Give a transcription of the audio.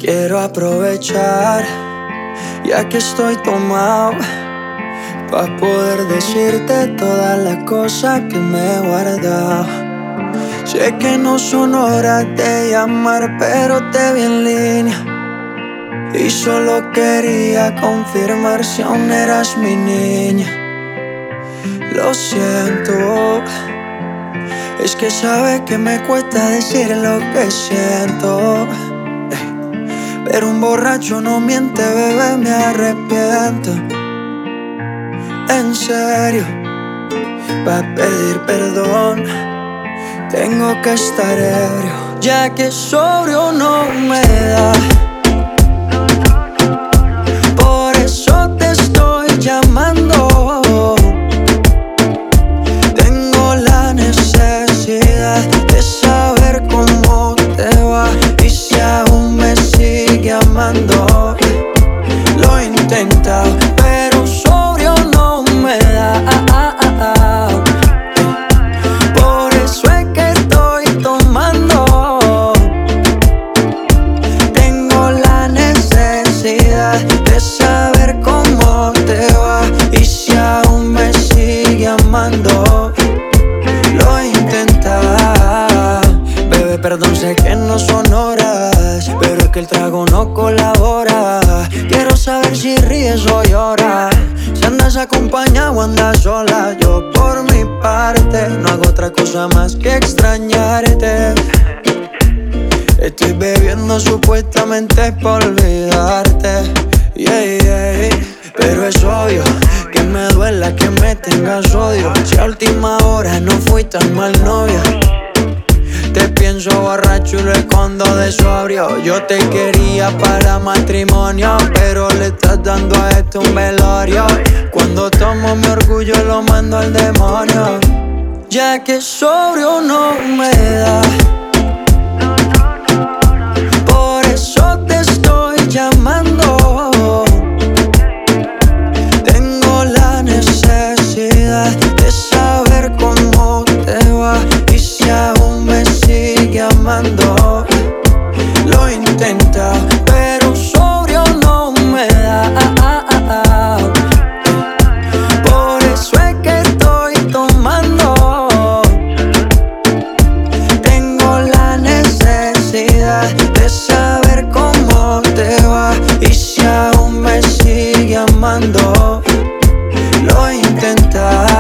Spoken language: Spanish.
Quiero aprovechar, ya que estoy tomado, pa' poder decirte todas las cosas que me he guardado. Sé que no son horas de llamar, pero te vi en línea y solo quería confirmar si aún eras mi niña. Lo siento, es que sabes que me cuesta decir lo que siento. Pero un borracho no miente, bebé, me arrepiento. En serio, pa' pedir perdón tengo que estar ebrio, ya que sobrio no me da. Por eso te estoy llamando. Tengo la necesidad de saber cómo te va y si aún me sigue amando. Lo he intentado, pero sobrio no me da. Por eso es que estoy tomando. Tengo la necesidad de saber cómo te va y si aún me sigue amando. Lo he intentado. Bebé, perdón, sé que no son horas, pero es que el trago no colabora. Quiero saber si ríes o lloras, si andas acompañado o andas sola. Yo por mi parte no hago otra cosa más que extrañarte. Estoy bebiendo supuestamente por olvidarte, pero es obvio que me duela que me tengas odio. Si a última hora no fui tan mal novia, te pienso borracho y lo escondo de sobrio. Yo te quería para matrimonio, pero le estás dando a esto un velorio. Cuando tomo mi orgullo lo mando al demonio, ya que sobrio no me da. Por eso te estoy llamando. Tengo la necesidad de saber cómo te va y si aún me sigue amando. Lo he intentado, pero sobrio no me da. Por eso es que estoy tomando. Tengo la necesidad de saber cómo te va y si aún me sigue amando. Lo he intentado.